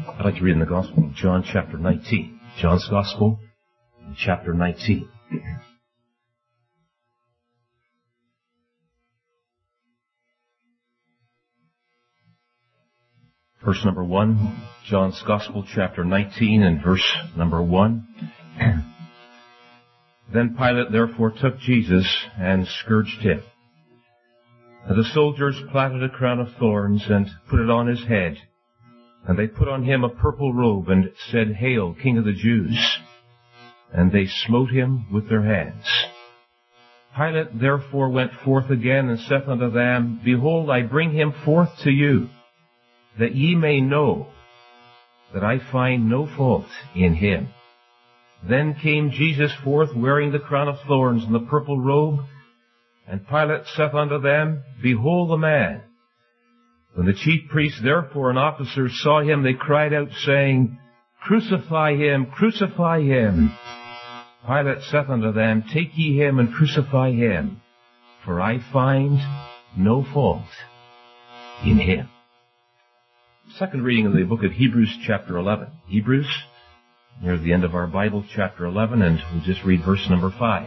I'd like to read in the Gospel of John chapter 19. John's Gospel, chapter 19. Verse number 1, John's Gospel, chapter 19, and verse number 1. Then Pilate therefore took Jesus and scourged him. And the soldiers platted a crown of thorns and put it on his head. And they put on him a purple robe and said, Hail, King of the Jews! And they smote him with their hands. Pilate therefore went forth again and saith unto them, Behold, I bring him forth to you, that ye may know that I find no fault in him. Then came Jesus forth, wearing the crown of thorns and the purple robe. And Pilate saith unto them, Behold the man. When the chief priests therefore and officers saw him, they cried out, saying, Crucify him, crucify him. Pilate saith unto them, Take ye him and crucify him, for I find no fault in him. Second reading in the book of Hebrews chapter 11. Hebrews, near the end of our Bible, chapter 11, and we'll just read verse number 5.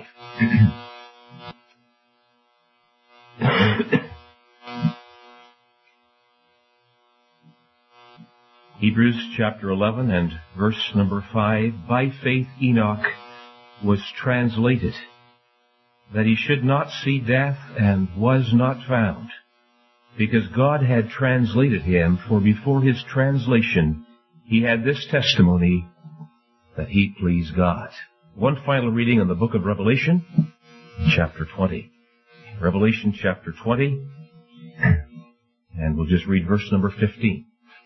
Hebrews chapter 11 and verse number 5. By faith Enoch was translated, that he should not see death, and was not found, because God had translated him, for before his translation he had this testimony, that he pleased God. One final reading in the book of Revelation, chapter 20. Revelation chapter 20, and we'll just read verse number 15.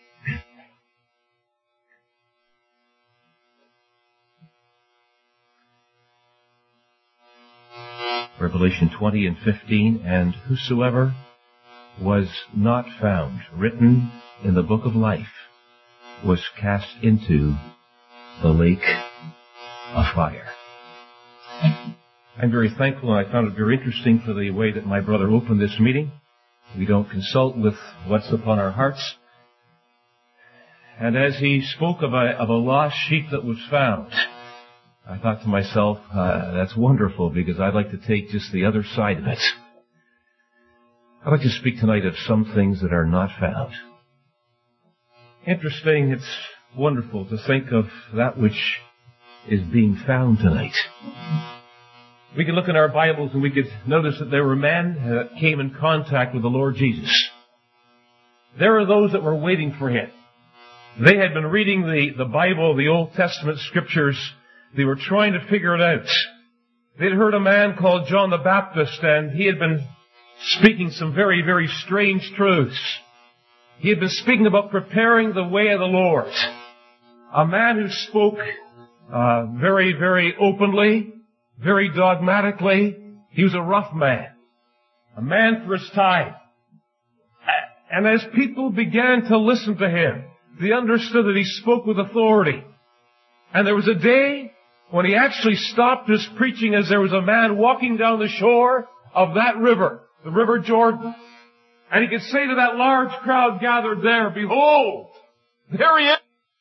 Revelation 20 and 15, and whosoever was not found written in the book of life was cast into the lake of fire. I'm very thankful, and I found it very interesting for the way that my brother opened this meeting. We don't consult with what's upon our hearts. And as he spoke of a lost sheep that was found, I thought to myself, that's wonderful, because I'd like to take just the other side of it. I'd like to speak tonight of some things that are not found. Interesting, it's wonderful to think of that which is being found tonight. We could look in our Bibles and we could notice that there were men that came in contact with the Lord Jesus. There are those that were waiting for him. They had been reading the Bible, the Old Testament scriptures. They were trying to figure it out. They'd heard a man called John the Baptist, and he had been speaking some very, very strange truths. He had been speaking about preparing the way of the Lord. A man who spoke very, very openly, very dogmatically. He was a rough man. A man for his time. And as people began to listen to him, they understood that he spoke with authority. And there was a day when he actually stopped his preaching as there was a man walking down the shore of that river, the River Jordan. And he could say to that large crowd gathered there, Behold, there he is.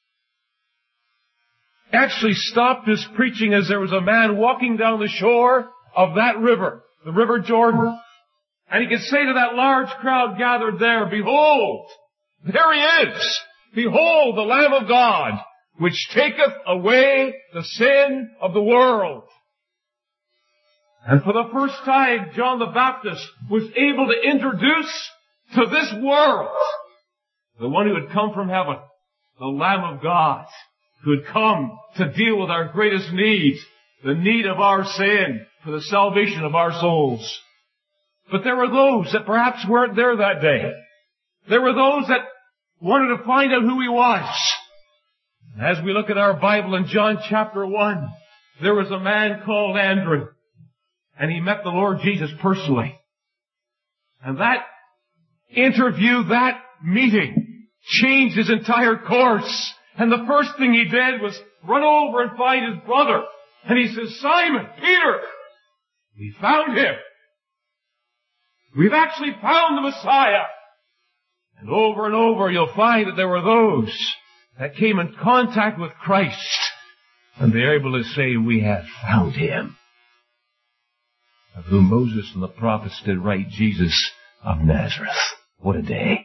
He actually stopped his preaching as there was a man walking down the shore of that river, the River Jordan. And he could say to that large crowd gathered there, Behold, there he is. Behold, the Lamb of God, which taketh away the sin of the world. And for the first time, John the Baptist was able to introduce to this world the one who had come from heaven, the Lamb of God, who had come to deal with our greatest need, the need of our sin for the salvation of our souls. But there were those that perhaps weren't there that day. There were those that wanted to find out who he was. As we look at our Bible in John chapter 1, there was a man called Andrew, and he met the Lord Jesus personally. And that interview, that meeting, changed his entire course. And the first thing he did was run over and find his brother. And he says, Simon, Peter, we found him. We've actually found the Messiah. And over you'll find that there were those that came in contact with Christ, and they're able to say, we have found him, of whom Moses and the prophets did write, Jesus of Nazareth. What a day.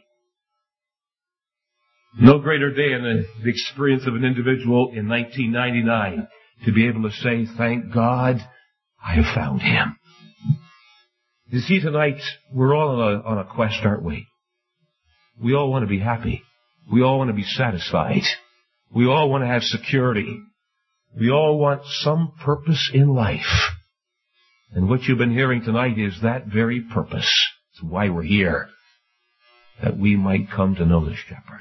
No greater day in the experience of an individual in 1999 to be able to say, thank God, I have found him. You see, tonight, we're all on a quest, aren't we? We all want to be happy. We all want to be satisfied. We all want to have security. We all want some purpose in life. And what you've been hearing tonight is that very purpose. It's why we're here. That we might come to know the Shepherd.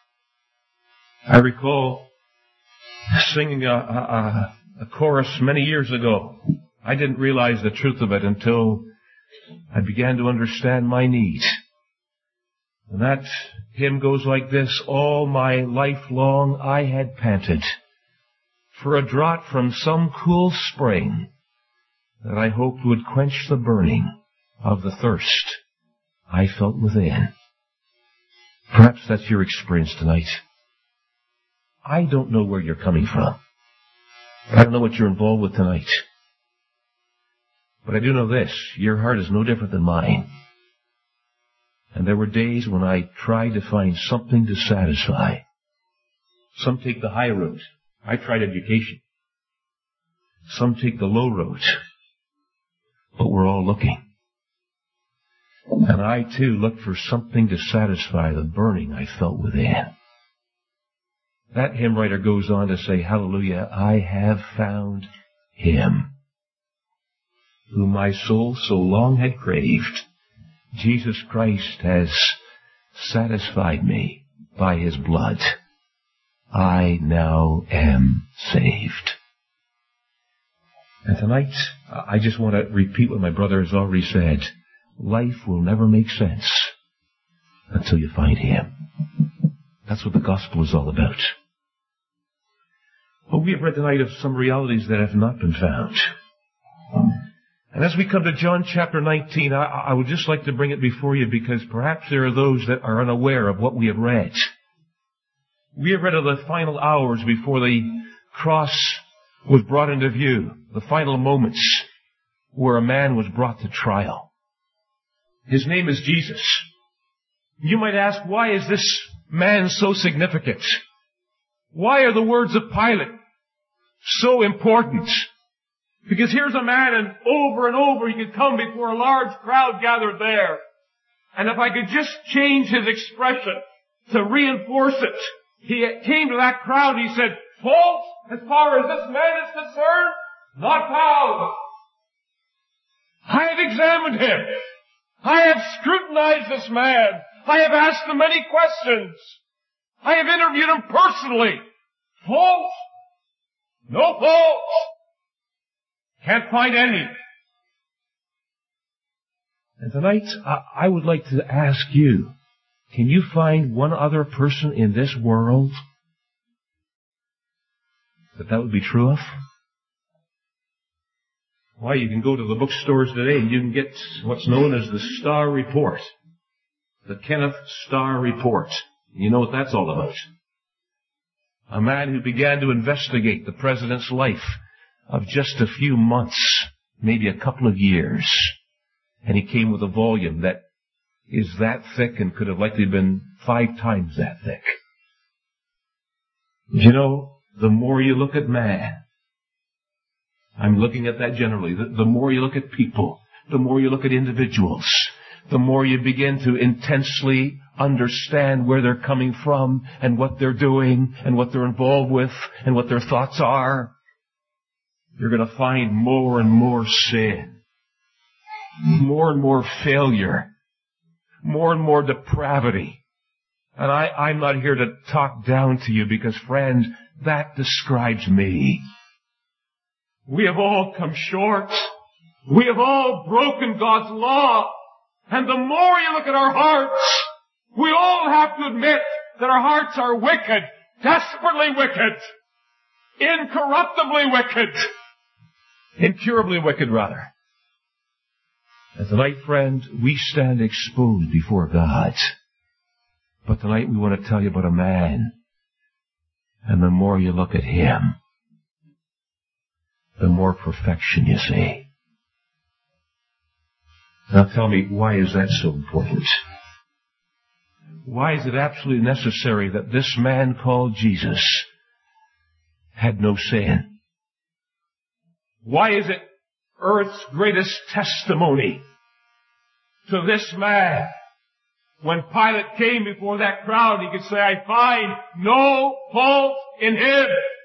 I recall singing a chorus many years ago. I didn't realize the truth of it until I began to understand my need. And that hymn goes like this: all my life long I had panted for a draught from some cool spring that I hoped would quench the burning of the thirst I felt within. Perhaps that's your experience tonight. I don't know where you're coming from. I don't know what you're involved with tonight. But I do know this: your heart is no different than mine. And there were days when I tried to find something to satisfy. Some take the high road. I tried education. Some take the low road. But we're all looking. And I too looked for something to satisfy the burning I felt within. That hymn writer goes on to say, hallelujah, I have found him whom my soul so long had craved. Jesus Christ has satisfied me by his blood. I now am saved. And tonight, I just want to repeat what my brother has already said. Life will never make sense until you find him. That's what the gospel is all about. Well, we have read tonight of some realities that have not been found. And as we come to John chapter 19, I would just like to bring it before you because perhaps there are those that are unaware of what we have read. We have read of the final hours before the cross was brought into view, the final moments where a man was brought to trial. His name is Jesus. You might ask, why is this man so significant? Why are the words of Pilate so important? Because here's a man, and over he could come before a large crowd gathered there. And if I could just change his expression to reinforce it, he came to that crowd and he said, "Fault, as far as this man is concerned, not found. I have examined him. I have scrutinized this man. I have asked him many questions. I have interviewed him personally. Fault? No fault. Can't find any." And tonight, I would like to ask you, can you find one other person in this world that would be true of? Why, you can go to the bookstores today and you can get what's known as the Starr Report. The Kenneth Starr Report. You know what that's all about. A man who began to investigate the president's life of just a few months, maybe a couple of years. And he came with a volume that is that thick and could have likely been 5 times that thick. You know, the more you look at man, I'm looking at that generally, the more you look at people, the more you look at individuals, the more you begin to intensely understand where they're coming from and what they're doing and what they're involved with and what their thoughts are, you're going to find more and more sin, more and more failure, more and more depravity. And I'm not here to talk down to you because, friend, that describes me. We have all come short. We have all broken God's law. And the more you look at our hearts, we all have to admit that our hearts are wicked, desperately wicked, incorruptibly wicked, incurably wicked, rather. And tonight, friend, we stand exposed before God. But tonight we want to tell you about a man And the more you look at him, the more perfection you see. Now tell me, why is that so important? Why is it absolutely necessary that this man called Jesus had no sin? Why is it earth's greatest testimony to this man? When Pilate came before that crowd, he could say, I find no fault in him.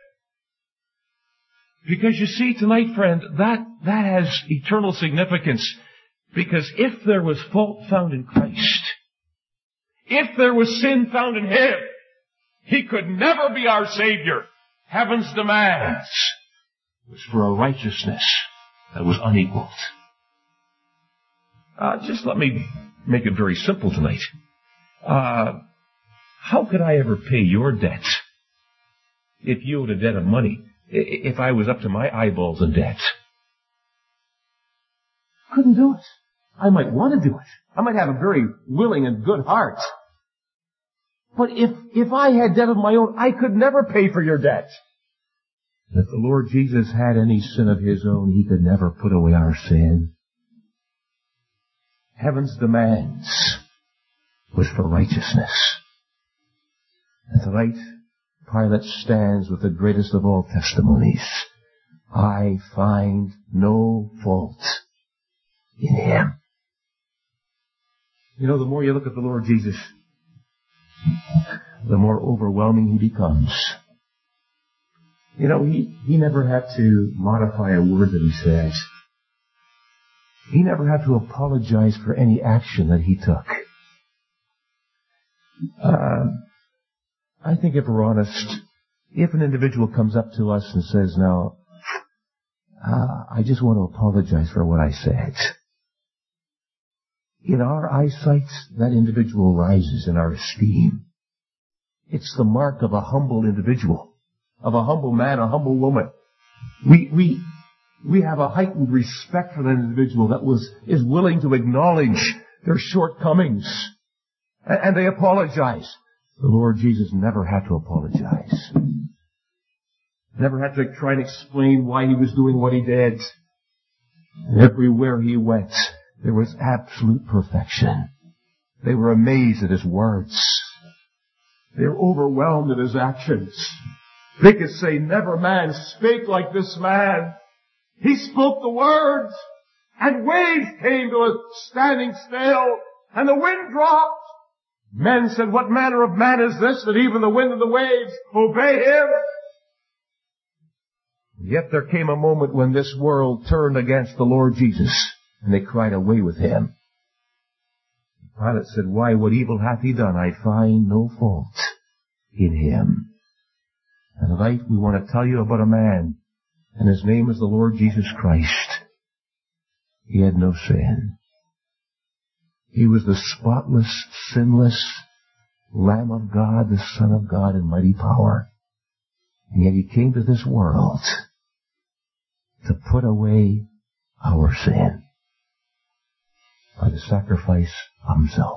Because you see tonight, friend, that has eternal significance. Because if there was fault found in Christ, if there was sin found in him, he could never be our Savior. Heaven's demands was for a righteousness that was unequaled. Just let me make it very simple tonight. How could I ever pay your debt if you owed a debt of money, if I was up to my eyeballs in debt? Couldn't do it. I might want to do it. I might have a very willing and good heart. But if I had debt of my own, I could never pay for your debt. If the Lord Jesus had any sin of his own, he could never put away our sin. Heaven's demands was for righteousness. And tonight, Pilate stands with the greatest of all testimonies. I find no fault in him. You know, the more you look at the Lord Jesus, the more overwhelming he becomes. You know, he never had to modify a word that he said. He never had to apologize for any action that he took. I think if we're honest, if an individual comes up to us and says, now, I just want to apologize for what I said, in our eyesight, that individual rises in our esteem. It's the mark of a humble individual, of a humble man, a humble woman. We have a heightened respect for that individual that is willing to acknowledge their shortcomings. And they apologize. The Lord Jesus never had to apologize. Never had to try and explain why he was doing what he did. And everywhere he went, there was absolute perfection. They were amazed at his words. They were overwhelmed at his actions. They could say, never man spake like this man. He spoke the words, and waves came to a standing still, and the wind dropped. Men said, what manner of man is this, that even the wind and the waves obey him? Yet there came a moment when this world turned against the Lord Jesus, and they cried, away with him. Pilate said, why, what evil hath he done? I find no fault in him. And tonight we want to tell you about a man, and his name is the Lord Jesus Christ. He had no sin. He was the spotless, sinless Lamb of God, the Son of God in mighty power. And yet he came to this world to put away our sin by the sacrifice of himself.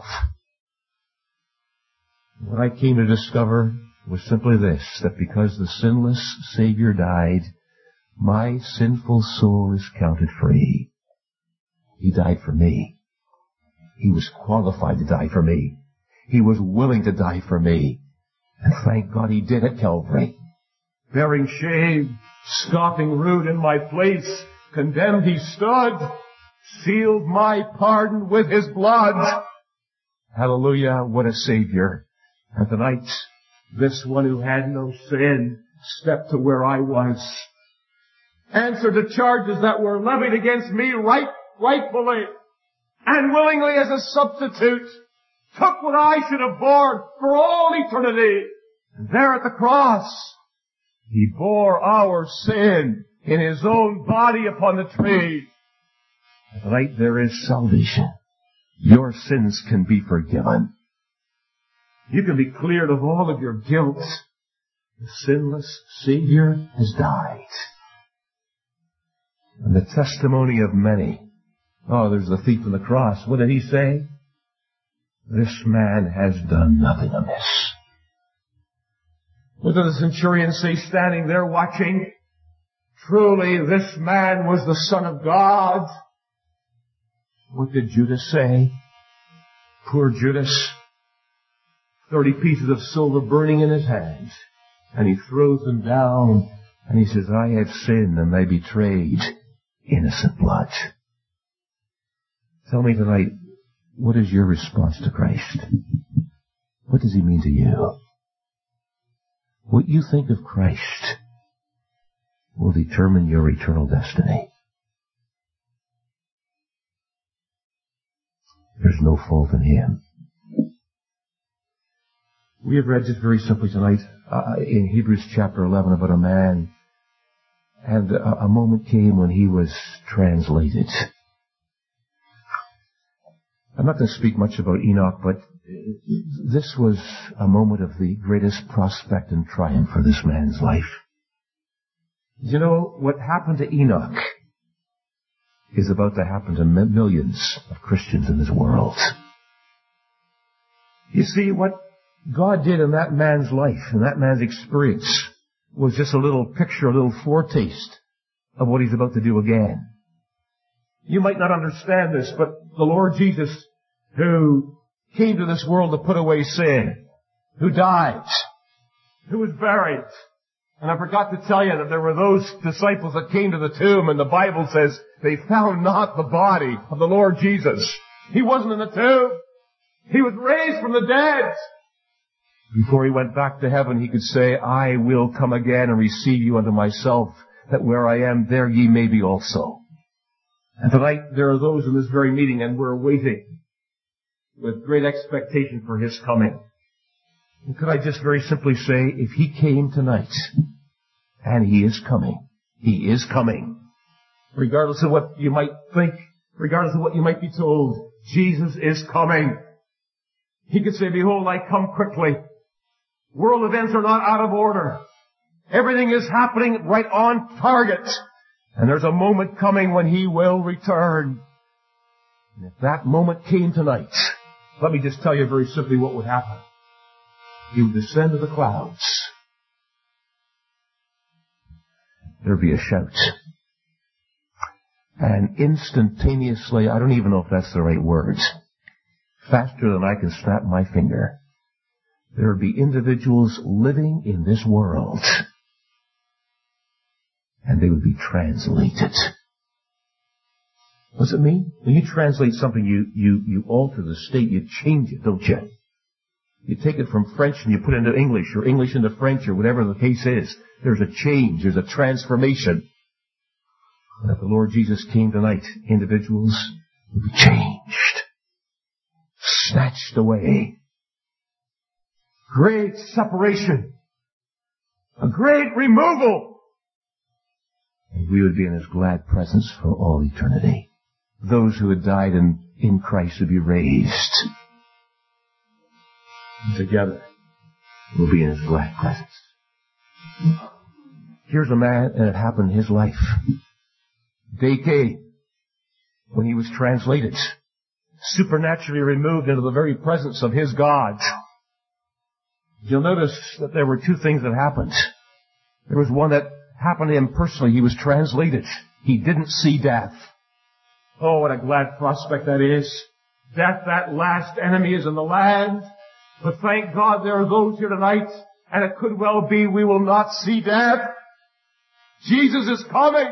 What I came to discover was simply this, that because the sinless Savior died, my sinful soul is counted free. He died for me. He was qualified to die for me. He was willing to die for me. And thank God he did at Calvary. Bearing shame, scoffing rude in my place, condemned he stood, sealed my pardon with his blood. Hallelujah, what a Savior. And tonight, this one who had no sin stepped to where I was, answered the charges that were levied against me rightfully, and willingly as a substitute, took what I should have borne for all eternity. And there at the cross, he bore our sin in his own body upon the tree. And tonight there is salvation. Your sins can be forgiven. You can be cleared of all of your guilt. The sinless Savior has died. And the testimony of many. Oh, there's the thief on the cross. What did he say? This man has done nothing amiss. What did the centurion say standing there watching? Truly this man was the Son of God. What did Judas say? Poor Judas. 30 pieces of silver burning in his hands. And he throws them down and he says, I have sinned and I betrayed innocent blood. Tell me tonight, what is your response to Christ? What does he mean to you? What you think of Christ will determine your eternal destiny. There's no fault in him. We have read just very simply tonight in Hebrews chapter 11 about a man, and a moment came when he was translated. I'm not going to speak much about Enoch, but this was a moment of the greatest prospect and triumph for this man's life. You know, what happened to Enoch is about to happen to millions of Christians in this world. You see, what God did in that man's life, in that man's experience, was just a little picture, a little foretaste of what he's about to do again. You might not understand this, but the Lord Jesus, who came to this world to put away sin, who died, who was buried, and I forgot to tell you that there were those disciples that came to the tomb, and the Bible says they found not the body of the Lord Jesus. He wasn't in the tomb. He was raised from the dead. Before he went back to heaven, he could say, I will come again and receive you unto myself, that where I am, there ye may be also. And tonight, there are those in this very meeting, and we're waiting with great expectation for his coming. And could I just very simply say, if he came tonight, and he is coming, regardless of what you might think, regardless of what you might be told, Jesus is coming. He could say, behold, I come quickly. World events are not out of order. Everything is happening right on target. And there's a moment coming when he will return. And if that moment came tonight, let me just tell you very simply what would happen. He would descend to the clouds. There'd be a shout. And instantaneously, I don't even know if that's the right word, faster than I can snap my finger, there would be individuals living in this world, and they would be translated. What does it mean? When you translate something, you alter the state, you change it, don't you? You take it from French and you put it into English, or English into French, or whatever the case is. There's a change, there's a transformation. And if the Lord Jesus came tonight, individuals would be changed, snatched away. Great separation. A great removal. And we would be in his glad presence for all eternity. Those who had died in Christ would be raised. And together we'll be in his glad presence. Here's a man, and it happened in his life. Day came when he was translated, supernaturally removed into the very presence of his God. You'll notice that there were two things that happened. There was one that happened to him personally. He was translated. He didn't see death. Oh, what a glad prospect that is. Death, that last enemy, is in the land. But thank God there are those here tonight, and it could well be we will not see death. Jesus is coming.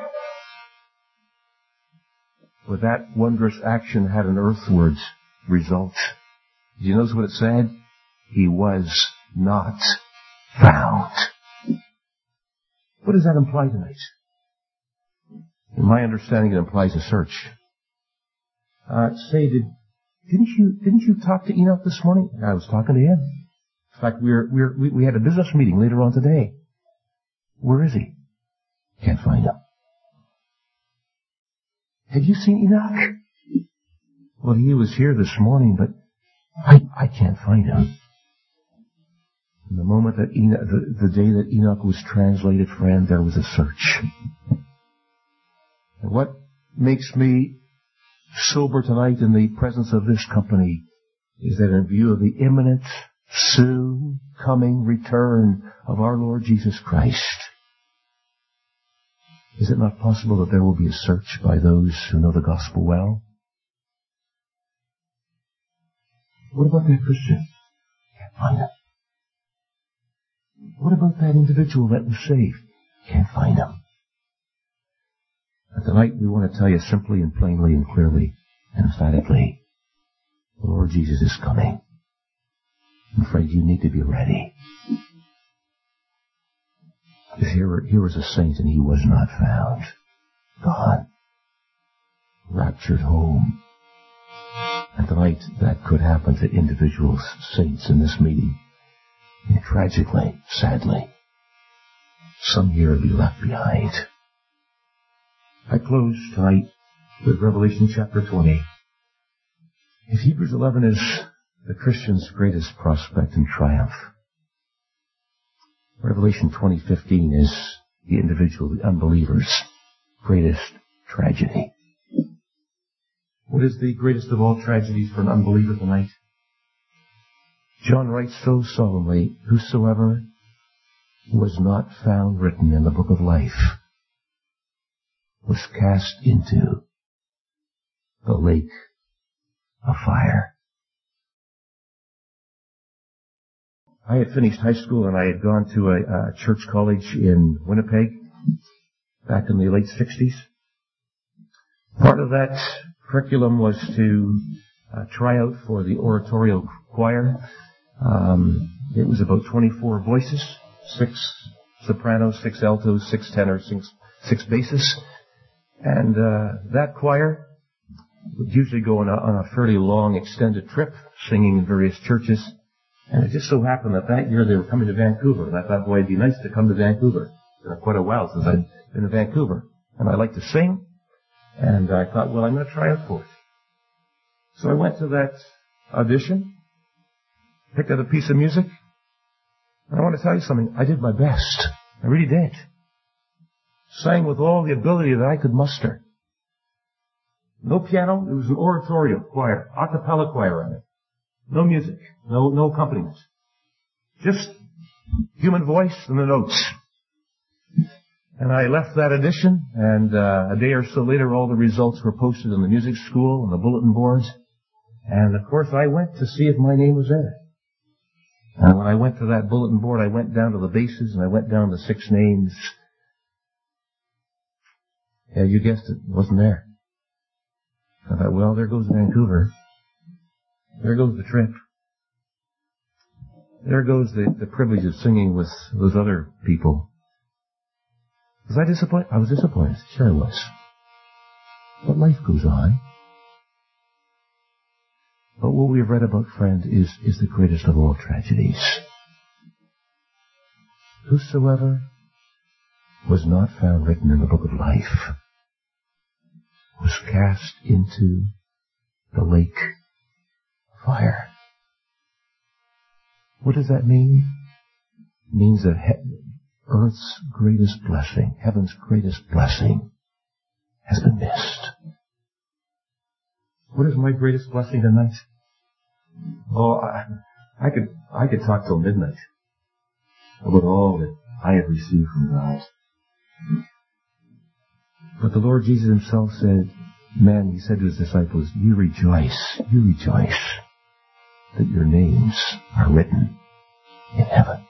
But that wondrous action had an earthward result. Did you notice what it said? He was not found. What does that imply tonight? In my understanding, it implies a search. Didn't you talk to Enoch this morning? I was talking to him. In fact, we had a business meeting later on today. Where is he? Can't find him. Have you seen Enoch? Well, he was here this morning, but I can't find him. And the moment that the day that Enoch was translated, friend, there was a search. And what makes me sober tonight in the presence of this company is that in view of the imminent soon coming return of our Lord Jesus Christ. Is it not possible that there will be a search by those who know the gospel well? What about that Christian? Can't find him. What about that individual that was saved? Can't find him. But tonight we want to tell you simply and plainly and clearly and emphatically, the Lord Jesus is coming. I'm afraid you need to be ready. Because here was a saint and he was not found. Gone. Raptured home. And tonight that could happen to individual saints in this meeting. And tragically, sadly, some here will be left behind. I close tonight with Revelation chapter 20. If Hebrews 11 is the Christian's greatest prospect and triumph, Revelation 20:15 is the individual, the unbeliever's greatest tragedy. What is the greatest of all tragedies for an unbeliever tonight? John writes so solemnly, whosoever was not found written in the book of life was cast into the lake of fire. I had finished high school and I had gone to a church college in Winnipeg back in the late 60s. Part of that curriculum was to try out for the oratorio choir. It was about 24 voices, 6 sopranos, 6 altos, 6 tenors, 6 basses. And that choir would usually go on a fairly long extended trip, singing in various churches. And it just so happened that year they were coming to Vancouver. And I thought, boy, it'd be nice to come to Vancouver. It's been quite a while since I'd been to Vancouver. And I like to sing. And I thought, well, I'm going to try out for it. So I went to that audition, picked out a piece of music. And I want to tell you something. I did my best. I really did. Sang with all the ability that I could muster. No piano. It was an oratorio choir, a cappella choir on it. No music. No accompaniment. Just human voice and the notes. And I left that audition, and a day or so later all the results were posted in the music school and the bulletin boards. And of course I went to see if my name was there. And when I went to that bulletin board, I went down to the bases and I went down to 6 names. Yeah, you guessed it, wasn't there. I thought, well, there goes Vancouver. There goes the trip. There goes the privilege of singing with those other people. Was I disappointed? I was disappointed. Sure I was. But life goes on. But what we have read about, friend, is the greatest of all tragedies. Whosoever was not found written in the book of life was cast into the lake of fire. What does that mean? It means that earth's greatest blessing, heaven's greatest blessing, has been missed. What is my greatest blessing tonight? Oh, I could talk till midnight about all that I have received from God. But the Lord Jesus himself said, man, he said to his disciples, you rejoice that your names are written in heaven.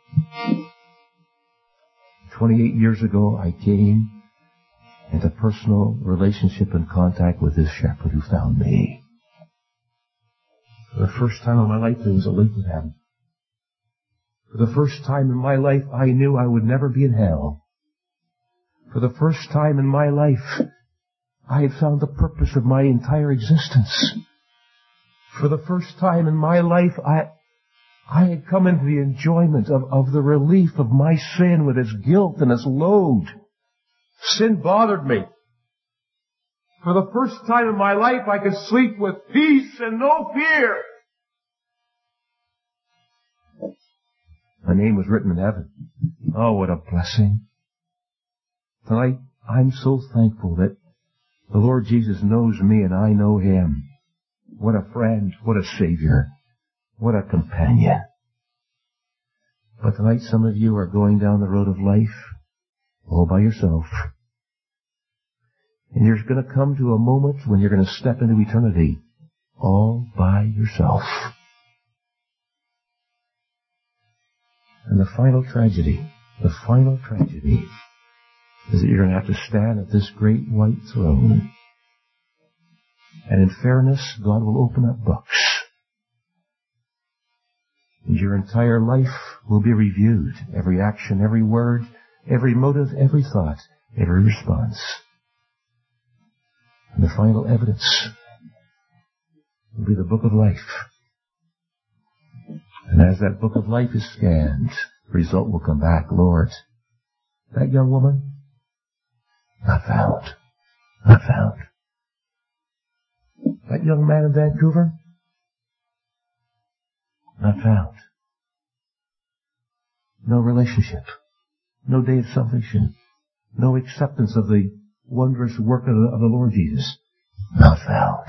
28 years ago, I came into personal relationship and contact with this shepherd who found me. For the first time in my life, there was a link with heaven. For the first time in my life, I knew I would never be in hell. For the first time in my life, I had found the purpose of my entire existence. For the first time in my life, I had come into the enjoyment of the relief of my sin with its guilt and its load. Sin bothered me. For the first time in my life, I could sleep with peace and no fear. My name was written in heaven. Oh, what a blessing. Tonight, I'm so thankful that the Lord Jesus knows me and I know him. What a friend, what a Savior, What a companion. But tonight some of you are going down the road of life all by yourself. And you're going to come to a moment when you're going to step into eternity all by yourself. And the final tragedy is that you're going to have to stand at this great white throne. And in fairness, God will open up books. And your entire life will be reviewed. Every action, every word, every motive, every thought, every response. And the final evidence will be the book of life. And as that book of life is scanned, the result will come back. Lord, that young woman, not found. Not found. That young man in Vancouver, not found. No relationship. No day of salvation. No acceptance of the wondrous work of the Lord Jesus. Not found.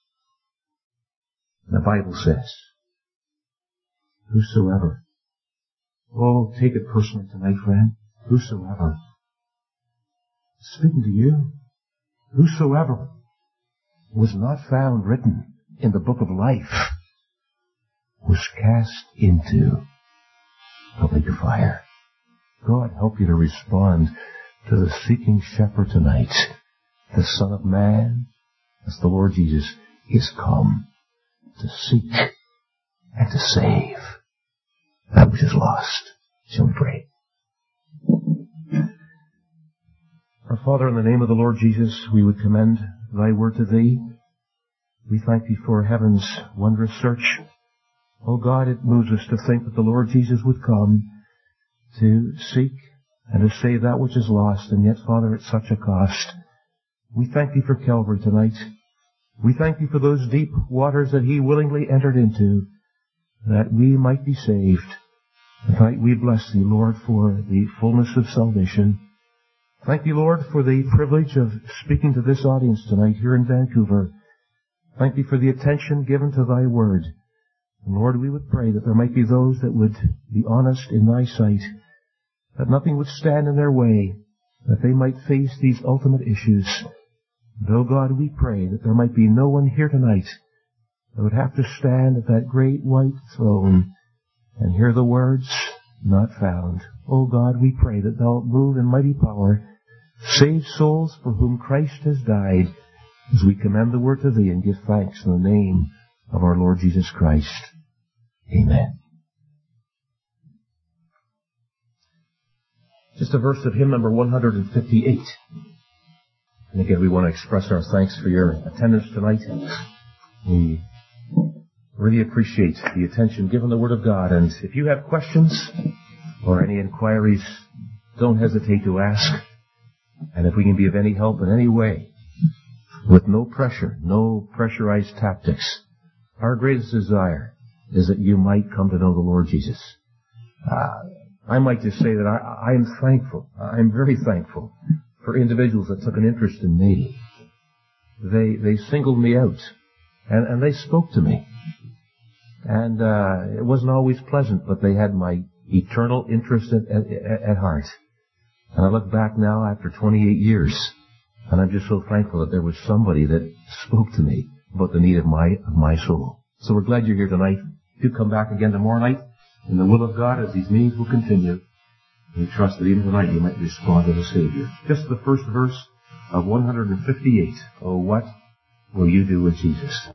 The Bible says, whosoever, oh, take it personally tonight, friend, whosoever, speaking to you, whosoever was not found written in the book of life was cast into the lake of fire. God help you to respond to the seeking shepherd tonight. The Son of Man, as the Lord Jesus, is come to seek and to save that which is lost. Shall we pray? Our Father, in the name of the Lord Jesus, we would commend Thy word to Thee. We thank Thee for heaven's wondrous search. Oh God, it moves us to think that the Lord Jesus would come to seek and to save that which is lost, and yet, Father, at such a cost. We thank Thee for Calvary tonight. We thank Thee for those deep waters that He willingly entered into, that we might be saved. Tonight we bless Thee, Lord, for the fullness of salvation. Thank Thee, Lord, for the privilege of speaking to this audience tonight here in Vancouver. Thank Thee for the attention given to Thy word. And Lord, we would pray that there might be those that would be honest in Thy sight, that nothing would stand in their way, that they might face these ultimate issues. And, oh God, we pray that there might be no one here tonight that would have to stand at that great white throne and hear the words, not found. Oh God, we pray that Thou wilt move in mighty power, save souls for whom Christ has died, as we commend the word to Thee and give thanks in the name of our Lord Jesus Christ. Amen. Just a verse of hymn number 158. And again, we want to express our thanks for your attendance tonight. We really appreciate the attention given the Word of God. And if you have questions or any inquiries, don't hesitate to ask. And if we can be of any help in any way, with no pressure, no pressurized tactics, our greatest desire is that you might come to know the Lord Jesus. I might just say that I am thankful. I'm very thankful for individuals that took an interest in me. They singled me out, and they spoke to me. And it wasn't always pleasant, but they had my eternal interest at heart. And I look back now after 28 years, and I'm just so thankful that there was somebody that spoke to me about the need of my soul. So we're glad you're here tonight. Do come back again tomorrow night in the will of God as these meetings will continue. We trust that even tonight you might respond to the Savior. Just the first verse of 158. Oh, what will you do with Jesus?